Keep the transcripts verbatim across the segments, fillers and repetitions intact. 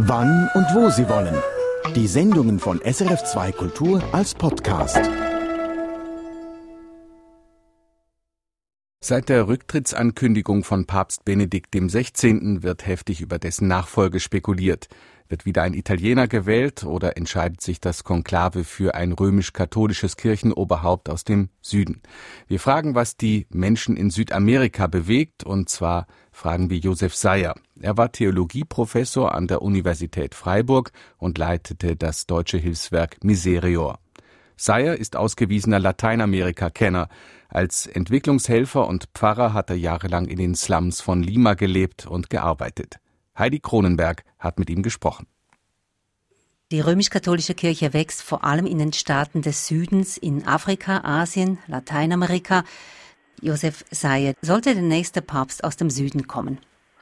wann und wo Sie wollen. Die Sendungen von S R F zwei Kultur als Podcast. Seit der Rücktrittsankündigung von Papst Benedikt der Sechzehnte. Wird heftig über dessen Nachfolge spekuliert. Wird wieder ein Italiener gewählt oder entscheidet sich das Konklave für ein römisch-katholisches Kirchenoberhaupt aus dem Süden? Wir fragen, was die Menschen in Südamerika bewegt, und zwar fragen wir Josef Sayer. Er war Theologieprofessor an der Universität Freiburg und leitete das deutsche Hilfswerk Miserior. Sayer ist ausgewiesener Lateinamerika-Kenner. Als Entwicklungshelfer und Pfarrer hat er jahrelang in den Slums von Lima gelebt und gearbeitet. Heidi Kronenberg hat mit ihm gesprochen. Die römisch-katholische Kirche wächst vor allem in den Staaten des Südens, in Afrika, Asien, Lateinamerika. Josef Sayer, sollte der nächste Papst aus dem Süden kommen?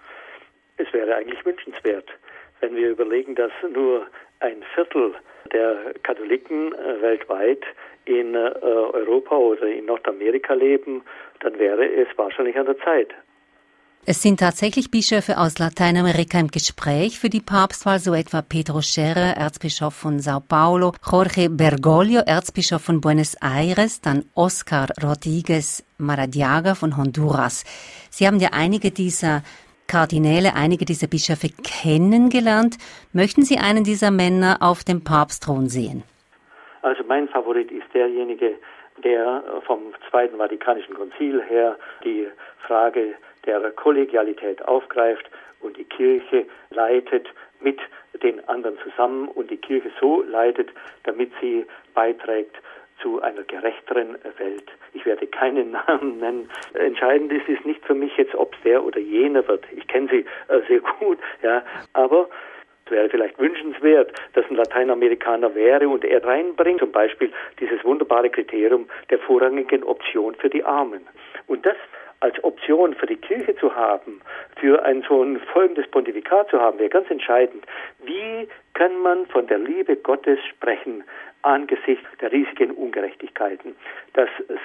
Es wäre eigentlich wünschenswert, wenn wir überlegen, dass nur ein Viertel der Katholiken äh, weltweit in äh, Europa oder in Nordamerika leben, dann wäre es wahrscheinlich an der Zeit. Es sind tatsächlich Bischöfe aus Lateinamerika im Gespräch für die Papstwahl, so etwa Pedro Scherrer, Erzbischof von Sao Paulo, Jorge Bergoglio, Erzbischof von Buenos Aires, dann Oscar Rodriguez Maradiaga von Honduras. Sie haben ja einige dieser Kardinäle, einige dieser Bischöfe kennengelernt. Möchten Sie einen dieser Männer auf dem Papstthron sehen? Also mein Favorit ist derjenige, der vom Zweiten Vatikanischen Konzil her die Frage der Kollegialität aufgreift und die Kirche leitet mit den anderen zusammen und die Kirche so leitet, damit sie beiträgt zu einer gerechteren Welt. Ich werde keinen Namen nennen. Entscheidend ist es nicht für mich jetzt, ob es der oder jener wird. Ich kenne sie äh, sehr gut, ja, aber es wäre vielleicht wünschenswert, dass ein Lateinamerikaner wäre und er reinbringt zum Beispiel dieses wunderbare Kriterium der vorrangigen Option für die Armen. Und das als Option für die Kirche zu haben, für ein so ein folgendes Pontifikat zu haben, wäre ganz entscheidend. Wie kann man von der Liebe Gottes sprechen angesichts der riesigen Ungerechtigkeiten, dass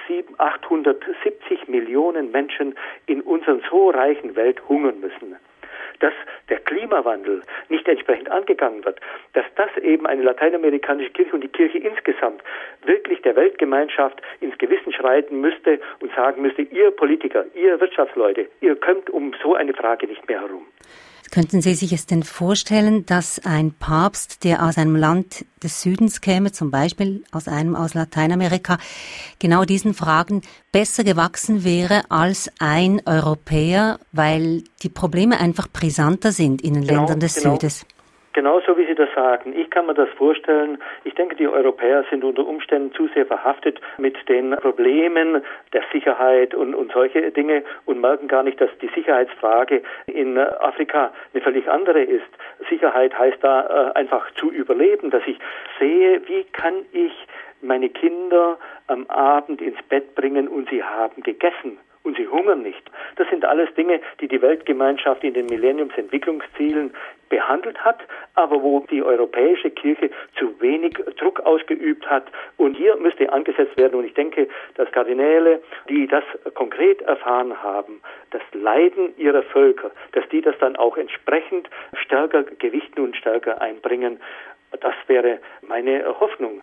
achthundertsiebzig Millionen Menschen in unserer so reichen Welt hungern müssen, dass der Klimawandel nicht entsprechend angegangen wird, dass das eben eine lateinamerikanische Kirche und die Kirche insgesamt wirklich der Weltgemeinschaft ins Gewissen schreiten müsste und sagen müsste, ihr Politiker, ihr Wirtschaftsleute, ihr kommt um so eine Frage nicht mehr herum. Könnten Sie sich es denn vorstellen, dass ein Papst, der aus einem Land des Südens käme, zum Beispiel aus einem aus Lateinamerika, genau diesen Fragen besser gewachsen wäre als ein Europäer, weil die Probleme einfach brisanter sind in den genau, Ländern des genau. Südes? Genau so, wie Sie das sagen. Ich kann mir das vorstellen. Ich denke, die Europäer sind unter Umständen zu sehr verhaftet mit den Problemen der Sicherheit und, und solche Dinge und merken gar nicht, dass die Sicherheitsfrage in Afrika eine völlig andere ist. Sicherheit heißt da äh, einfach zu überleben, dass ich sehe, wie kann ich meine Kinder am Abend ins Bett bringen und sie haben gegessen. Und sie hungern nicht. Das sind alles Dinge, die die Weltgemeinschaft in den Millenniumsentwicklungszielen behandelt hat, aber wo die europäische Kirche zu wenig Druck ausgeübt hat. Und hier müsste angesetzt werden. Und ich denke, dass Kardinäle, die das konkret erfahren haben, das Leiden ihrer Völker, dass die das dann auch entsprechend stärker gewichten und stärker einbringen. Das wäre meine Hoffnung.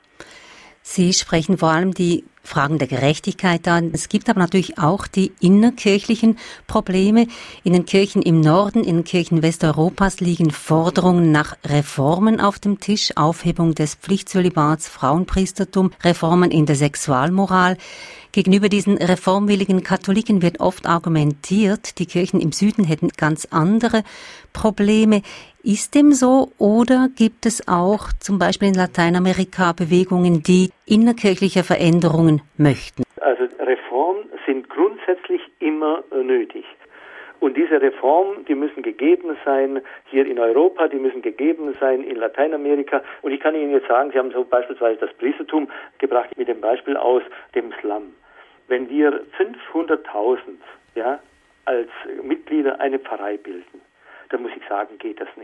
Sie sprechen vor allem die Fragen der Gerechtigkeit an. Es gibt aber natürlich auch die innerkirchlichen Probleme. In den Kirchen im Norden, in den Kirchen Westeuropas liegen Forderungen nach Reformen auf dem Tisch. Aufhebung des Pflichtzölibats, Frauenpriestertum, Reformen in der Sexualmoral. Gegenüber diesen reformwilligen Katholiken wird oft argumentiert, die Kirchen im Süden hätten ganz andere Probleme. Ist dem so oder gibt es auch zum Beispiel in Lateinamerika Bewegungen, die innerkirchliche Veränderungen möchten? Also Reformen sind grundsätzlich immer nötig. Und diese Reformen, die müssen gegeben sein hier in Europa, die müssen gegeben sein in Lateinamerika. Und ich kann Ihnen jetzt sagen, Sie haben so beispielsweise das Priestertum gebracht mit dem Beispiel aus dem Slum. Wenn wir fünfhunderttausend ja, als Mitglieder eine Pfarrei bilden, dann muss ich sagen, geht das nicht.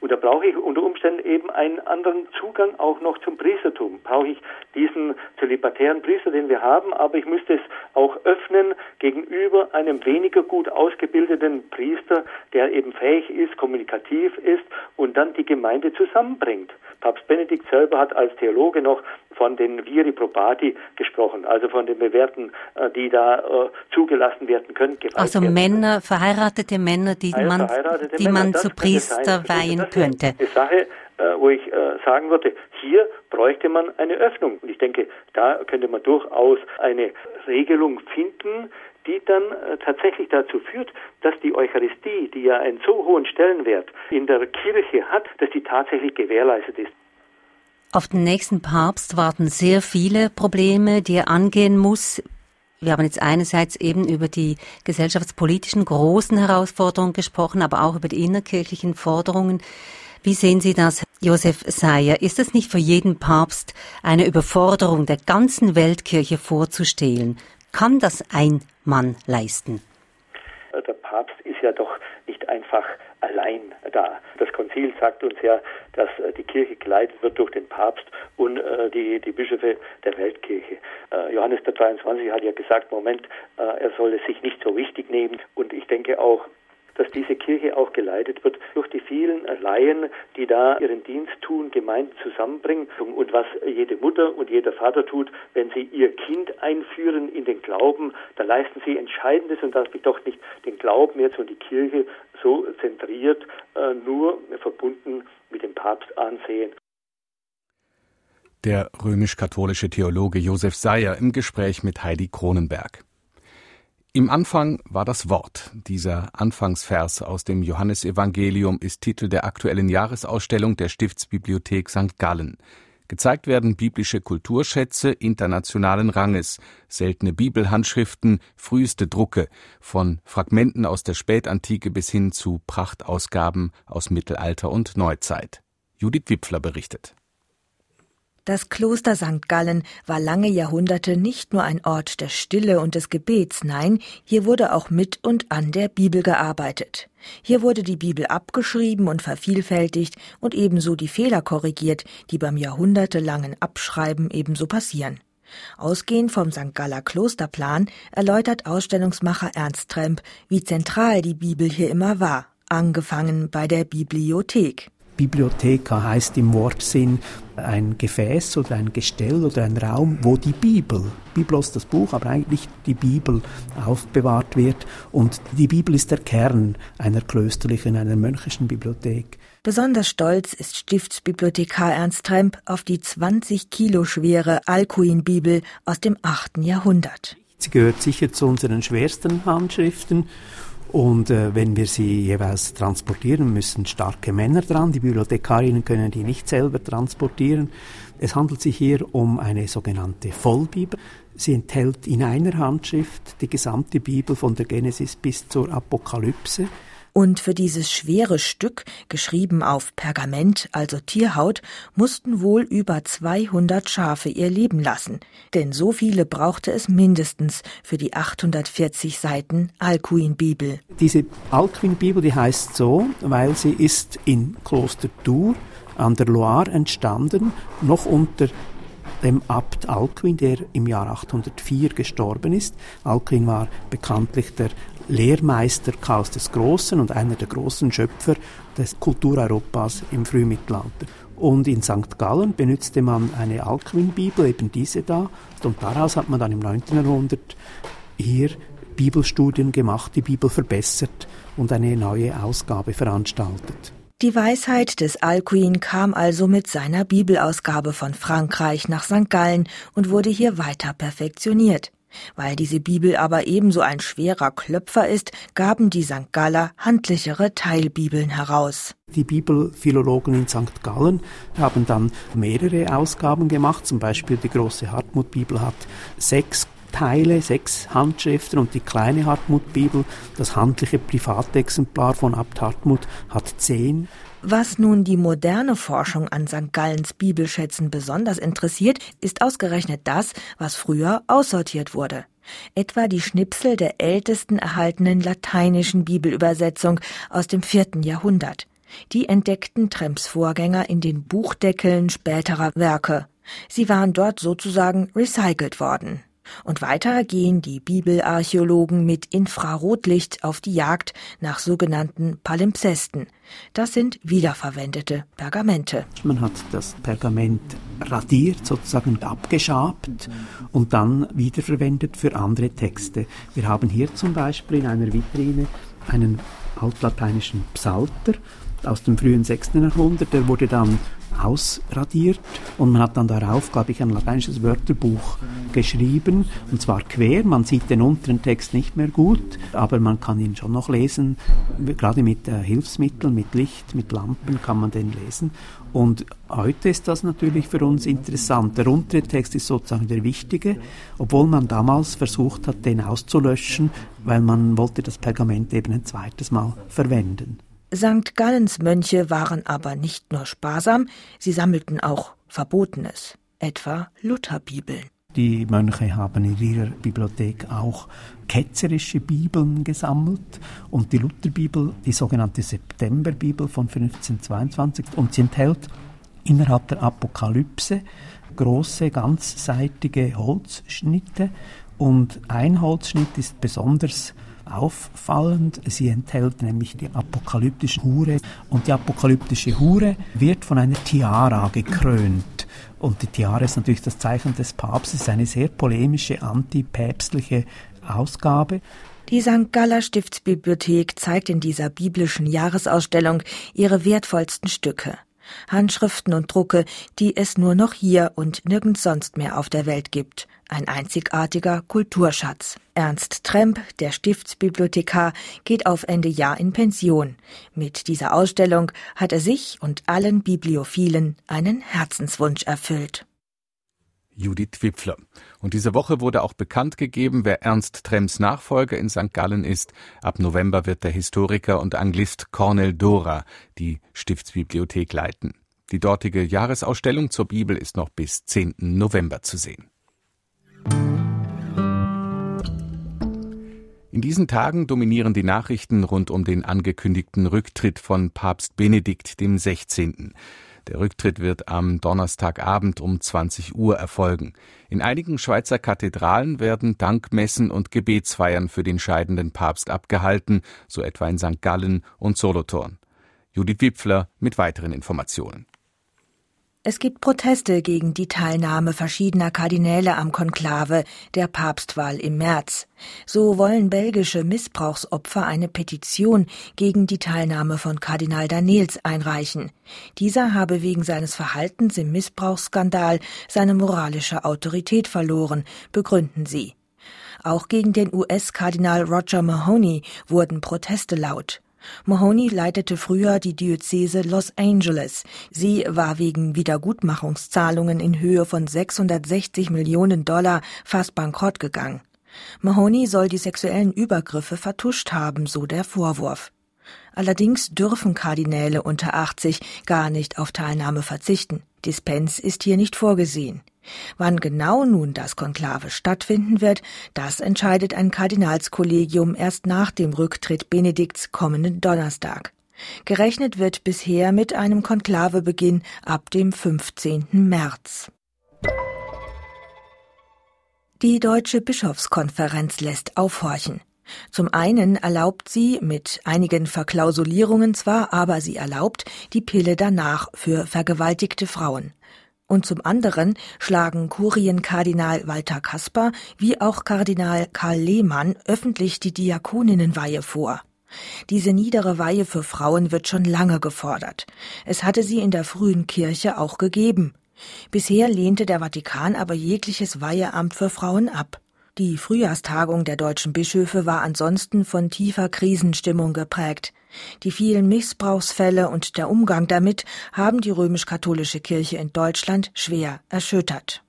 Und da brauche ich unter Umständen eben einen anderen Zugang auch noch zum Priestertum. Brauche ich diesen zölibatären Priester, den wir haben, aber ich müsste es auch öffnen gegenüber einem weniger gut ausgebildeten Priester, der eben fähig ist, kommunikativ ist und dann die Gemeinde zusammenbringt. Papst Benedikt selber hat als Theologe noch von den viri probati gesprochen, also von den Bewährten, die da äh, zugelassen werden können. Also werden Männer, verheiratete Männer, die also man, die Männer, man zu Priester weihen das könnte. Eine Sache, äh, wo ich äh, sagen würde, hier bräuchte man eine Öffnung. Und ich denke, da könnte man durchaus eine Regelung finden, die dann äh, tatsächlich dazu führt, dass die Eucharistie, die ja einen so hohen Stellenwert in der Kirche hat, dass die tatsächlich gewährleistet ist. Auf den nächsten Papst warten sehr viele Probleme, die er angehen muss. Wir haben jetzt einerseits eben über die gesellschaftspolitischen großen Herausforderungen gesprochen, aber auch über die innerkirchlichen Forderungen. Wie sehen Sie das, Josef Sayer? Ist es nicht für jeden Papst eine Überforderung, der ganzen Weltkirche vorzustehen? Kann das ein Mann leisten? Der Papst ist ja doch nicht einfach allein da. Das Konzil sagt uns ja, dass die Kirche geleitet wird durch den Papst und äh, die, die Bischöfe der Weltkirche. Äh, Johannes der dreiundzwanzigste hat ja gesagt, Moment, äh, er soll es sich nicht so wichtig nehmen. Und ich denke auch, dass diese Kirche auch geleitet wird durch die vielen Laien, die da ihren Dienst tun, Gemeinden zusammenbringen. Und was jede Mutter und jeder Vater tut, wenn sie ihr Kind einführen in den Glauben, da leisten sie Entscheidendes und darf ich doch nicht den Glauben jetzt und die Kirche so zentriert, äh, nur verbunden mit dem Papst ansehen. Der römisch-katholische Theologe Josef Sayer im Gespräch mit Heidi Kronenberg. Im Anfang war das Wort. Dieser Anfangsvers aus dem Johannesevangelium ist Titel der aktuellen Jahresausstellung der Stiftsbibliothek Sankt Gallen. Gezeigt werden biblische Kulturschätze internationalen Ranges, seltene Bibelhandschriften, früheste Drucke, von Fragmenten aus der Spätantike bis hin zu Prachtausgaben aus Mittelalter und Neuzeit. Judith Wipfler berichtet. Das Kloster Sankt Gallen war lange Jahrhunderte nicht nur ein Ort der Stille und des Gebets, nein, hier wurde auch mit und an der Bibel gearbeitet. Hier wurde die Bibel abgeschrieben und vervielfältigt und ebenso die Fehler korrigiert, die beim jahrhundertelangen Abschreiben ebenso passieren. Ausgehend vom Sankt Galler Klosterplan erläutert Ausstellungsmacher Ernst Tremp, wie zentral die Bibel hier immer war, angefangen bei der Bibliothek. Bibliotheka heißt im Wortsinn ein Gefäß oder ein Gestell oder ein Raum, wo die Bibel, Biblos das Buch, aber eigentlich die Bibel aufbewahrt wird. Und die Bibel ist der Kern einer klösterlichen, einer mönchischen Bibliothek. Besonders stolz ist Stiftsbibliothekar Ernst Tremp auf die zwanzig Kilo schwere Alcuin-Bibel aus dem achten Jahrhundert. Sie gehört sicher zu unseren schwersten Handschriften. Und äh, wenn wir sie jeweils transportieren, müssen starke Männer dran. Die Bibliothekarinnen können die nicht selber transportieren. Es handelt sich hier um eine sogenannte Vollbibel. Sie enthält in einer Handschrift die gesamte Bibel von der Genesis bis zur Apokalypse. Und für dieses schwere Stück, geschrieben auf Pergament, also Tierhaut, mussten wohl über zweihundert Schafe ihr Leben lassen. Denn so viele brauchte es mindestens für die achthundertvierzig Seiten Alcuin-Bibel. Diese Alcuin-Bibel, die heißt so, weil sie ist in Kloster Tours an der Loire entstanden, noch unter dem Abt Alcuin, der im Jahr achthundertvier gestorben ist. Alcuin war bekanntlich der Lehrmeister Karls des Großen und einer der großen Schöpfer des Kultureuropas im Frühmittelalter. Und in Sankt Gallen benutzte man eine Alcuin-Bibel, eben diese da, und daraus hat man dann im neunten Jahrhundert hier Bibelstudien gemacht, die Bibel verbessert und eine neue Ausgabe veranstaltet. Die Weisheit des Alcuin kam also mit seiner Bibelausgabe von Frankreich nach Sankt Gallen und wurde hier weiter perfektioniert. Weil diese Bibel aber ebenso ein schwerer Klöpfer ist, gaben die Sankt Galler handlichere Teilbibeln heraus. Die Bibelphilologen in Sankt Gallen haben dann mehrere Ausgaben gemacht, zum Beispiel die große Hartmut-Bibel hat sechs Teile, sechs Handschriften und die kleine Hartmut-Bibel, das handliche Privatexemplar von Abt Hartmut, hat zehn. Was nun die moderne Forschung an Sankt Gallens Bibelschätzen besonders interessiert, ist ausgerechnet das, was früher aussortiert wurde. Etwa die Schnipsel der ältesten erhaltenen lateinischen Bibelübersetzung aus dem vierten Jahrhundert. Die entdeckten Tremps Vorgänger in den Buchdeckeln späterer Werke. Sie waren dort sozusagen recycelt worden. Und weiter gehen die Bibelarchäologen mit Infrarotlicht auf die Jagd nach sogenannten Palimpsesten. Das sind wiederverwendete Pergamente. Man hat das Pergament radiert, sozusagen abgeschabt und dann wiederverwendet für andere Texte. Wir haben hier zum Beispiel in einer Vitrine einen altlateinischen Psalter aus dem frühen sechsten Jahrhundert, der wurde dann ausradiert und man hat dann darauf, glaube ich, ein lateinisches Wörterbuch geschrieben, und zwar quer. Man sieht den unteren Text nicht mehr gut, aber man kann ihn schon noch lesen. Gerade mit äh, Hilfsmitteln, mit Licht, mit Lampen kann man den lesen. Und heute ist das natürlich für uns interessant. Der untere Text ist sozusagen der wichtige, obwohl man damals versucht hat, den auszulöschen, weil man wollte das Pergament eben ein zweites Mal verwenden. Sankt Gallens Mönche waren aber nicht nur sparsam, sie sammelten auch Verbotenes, etwa Lutherbibeln. Die Mönche haben in ihrer Bibliothek auch ketzerische Bibeln gesammelt und die Lutherbibel, die sogenannte Septemberbibel von fünfzehnhundertzweiundzwanzig, und sie enthält innerhalb der Apokalypse große, ganzseitige Holzschnitte, und ein Holzschnitt ist besonders auffallend. Sie enthält nämlich die apokalyptische Hure, und die apokalyptische Hure wird von einer Tiara gekrönt. Und die Tiara ist natürlich das Zeichen des Papstes, eine sehr polemische, antipäpstliche Ausgabe. Die Sankt Galler Stiftsbibliothek zeigt in dieser biblischen Jahresausstellung ihre wertvollsten Stücke. Handschriften und Drucke, die es nur noch hier und nirgends sonst mehr auf der Welt gibt. Ein einzigartiger Kulturschatz. Ernst Tremp, der Stiftsbibliothekar, geht auf Ende Jahr in Pension. Mit dieser Ausstellung hat er sich und allen Bibliophilen einen Herzenswunsch erfüllt. Judith Wipfler. Und diese Woche wurde auch bekannt gegeben, wer Ernst Tremps Nachfolger in Sankt Gallen ist. Ab November wird der Historiker und Anglist Cornel Dora die Stiftsbibliothek leiten. Die dortige Jahresausstellung zur Bibel ist noch bis zehnten November zu sehen. In diesen Tagen dominieren die Nachrichten rund um den angekündigten Rücktritt von Papst Benedikt dem Sechzehnten. Der Rücktritt wird am Donnerstagabend um zwanzig Uhr erfolgen. In einigen Schweizer Kathedralen werden Dankmessen und Gebetsfeiern für den scheidenden Papst abgehalten, so etwa in Sankt Gallen und Solothurn. Judith Wipfler mit weiteren Informationen. Es gibt Proteste gegen die Teilnahme verschiedener Kardinäle am Konklave der Papstwahl im März. So wollen belgische Missbrauchsopfer eine Petition gegen die Teilnahme von Kardinal Danneels einreichen. Dieser habe wegen seines Verhaltens im Missbrauchsskandal seine moralische Autorität verloren, begründen sie. Auch gegen den U S-Kardinal Roger Mahony wurden Proteste laut. Mahony leitete früher die Diözese Los Angeles. Sie war wegen Wiedergutmachungszahlungen in Höhe von sechshundertsechzig Millionen Dollar fast bankrott gegangen. Mahony soll die sexuellen Übergriffe vertuscht haben, so der Vorwurf. Allerdings dürfen Kardinäle unter achtzig gar nicht auf Teilnahme verzichten. Dispens ist hier nicht vorgesehen. Wann genau nun das Konklave stattfinden wird, das entscheidet ein Kardinalskollegium erst nach dem Rücktritt Benedikts kommenden Donnerstag. Gerechnet wird bisher mit einem Konklavebeginn ab dem fünfzehnten März. Die Deutsche Bischofskonferenz lässt aufhorchen. Zum einen erlaubt sie mit einigen Verklausulierungen zwar, aber sie erlaubt die Pille danach für vergewaltigte Frauen. Und zum anderen schlagen Kurienkardinal Walter Kasper wie auch Kardinal Karl Lehmann öffentlich die Diakoninnenweihe vor. Diese niedere Weihe für Frauen wird schon lange gefordert. Es hatte sie in der frühen Kirche auch gegeben. Bisher lehnte der Vatikan aber jegliches Weiheamt für Frauen ab. Die Frühjahrstagung der deutschen Bischöfe war ansonsten von tiefer Krisenstimmung geprägt. Die vielen Missbrauchsfälle und der Umgang damit haben die römisch-katholische Kirche in Deutschland schwer erschüttert.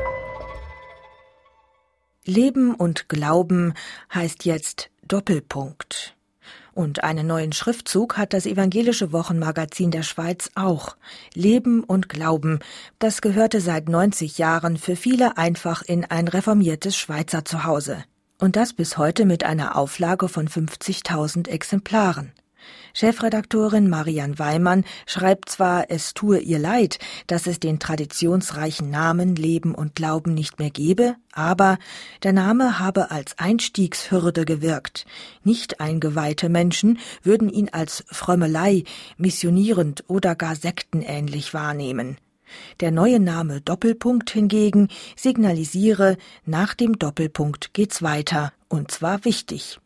Leben und Glauben heißt jetzt Doppelpunkt. Und einen neuen Schriftzug hat das evangelische Wochenmagazin der Schweiz auch. Leben und Glauben, das gehörte seit neunzig Jahren für viele einfach in ein reformiertes Schweizer Zuhause. Und das bis heute mit einer Auflage von fünfzigtausend Exemplaren. Chefredaktorin Marianne Weimann schreibt zwar, es tue ihr leid, dass es den traditionsreichen Namen Leben und Glauben nicht mehr gebe, aber der Name habe als Einstiegshürde gewirkt. Nicht eingeweihte Menschen würden ihn als Frömmelei, missionierend oder gar sektenähnlich wahrnehmen. Der neue Name Doppelpunkt hingegen signalisiere, nach dem Doppelpunkt geht's weiter, und zwar wichtig.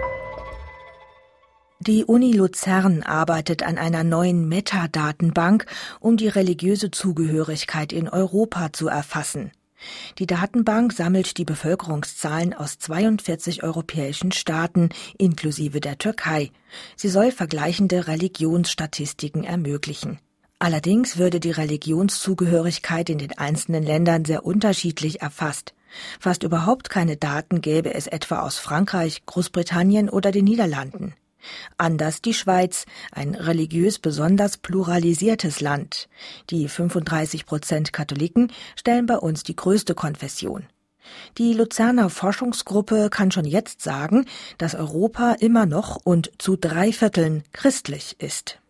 Die Uni Luzern arbeitet an einer neuen Metadatenbank, um die religiöse Zugehörigkeit in Europa zu erfassen. Die Datenbank sammelt die Bevölkerungszahlen aus zweiundvierzig europäischen Staaten, inklusive der Türkei. Sie soll vergleichende Religionsstatistiken ermöglichen. Allerdings würde die Religionszugehörigkeit in den einzelnen Ländern sehr unterschiedlich erfasst. Fast überhaupt keine Daten gäbe es etwa aus Frankreich, Großbritannien oder den Niederlanden. Anders die Schweiz, ein religiös besonders pluralisiertes Land. Die fünfunddreißig Prozent Katholiken stellen bei uns die größte Konfession. Die Luzerner Forschungsgruppe kann schon jetzt sagen, dass Europa immer noch und zu drei Vierteln christlich ist.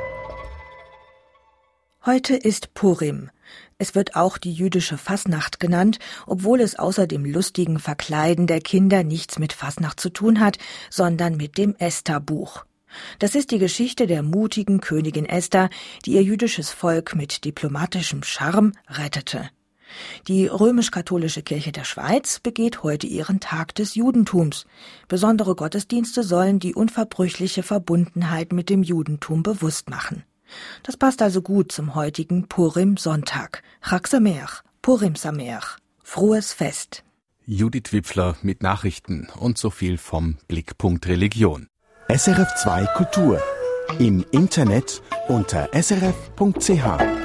Heute ist Purim. Es wird auch die jüdische Fasnacht genannt, obwohl es außer dem lustigen Verkleiden der Kinder nichts mit Fasnacht zu tun hat, sondern mit dem Esther-Buch. Das ist die Geschichte der mutigen Königin Esther, die ihr jüdisches Volk mit diplomatischem Charme rettete. Die römisch-katholische Kirche der Schweiz begeht heute ihren Tag des Judentums. Besondere Gottesdienste sollen die unverbrüchliche Verbundenheit mit dem Judentum bewusst machen. Das passt also gut zum heutigen Purim-Sonntag. Chag Sameach, Purim Sameach. Frohes Fest. Judith Wipfler mit Nachrichten und so viel vom Blickpunkt Religion. S R F zwei Kultur. Im Internet unter s r f punkt c h.